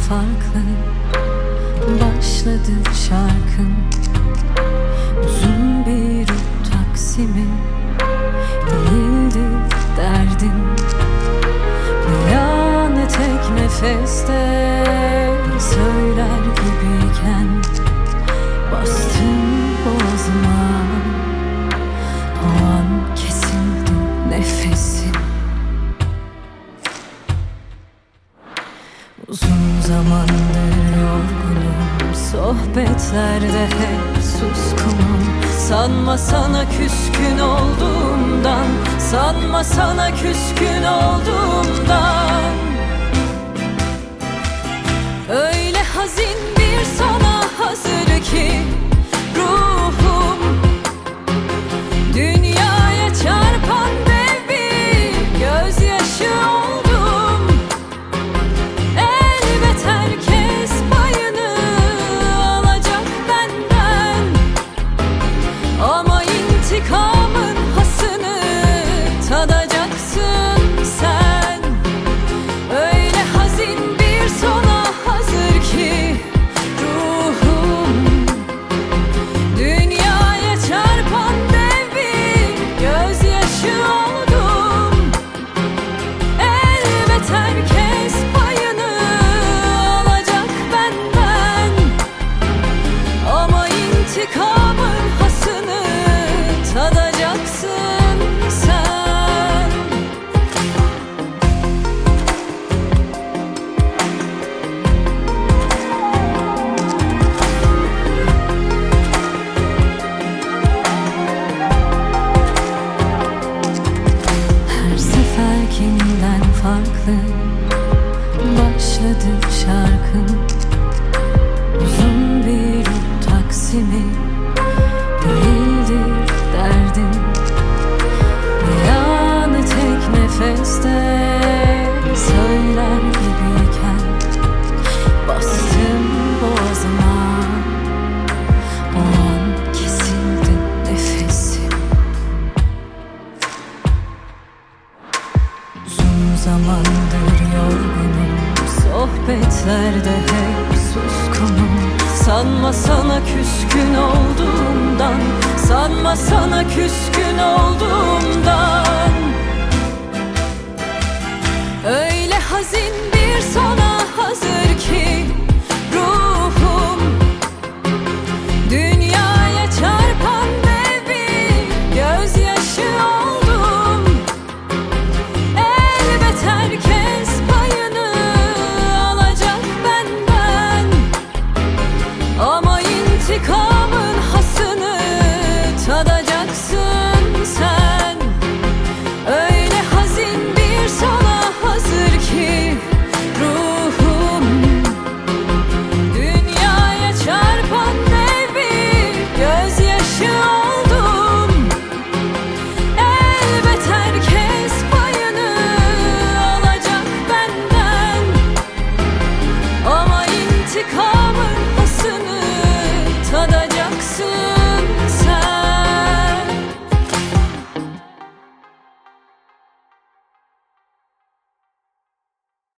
farklı başladı şarkın. Uzun bir Taksim'i değildi derdin. Bir an tek nefeste söyler gibiyken bastın boğazıma. O an kesildi nefesim. Uzun zamandır yorgunum, sohbetlerde hep suskunum. Sanma sana küskün olduğumdan, sanma sana küskün olduğumdan. Öyle hazin bir sona hazır ki ruhum, dünyaya çarpan dev bir gözyaşı oldum. Elbet herkes payını alacak benden, ama intikamın hasını tadacaksın sen. Öyle hazin bir sona hazır ki ruhum, dünyaya çarpan dev bir gözyaşı oldum. Elbet herkes payını alacak benden, ama intikamın hasını tadacaksın sen. Her seferkinden farklı başladı şarkın. Uzun bir Taksim'i değildi derdin. Bir an tek nefeste söyler gibiyken bastım boğazıma. O an kesildi nefesim. Uzun zamandır yorgunum, sohbetlerde hep suskunum. Sanma sana küskün olduğumdan, sanma sana küskün olduğumdan. Öyle hazin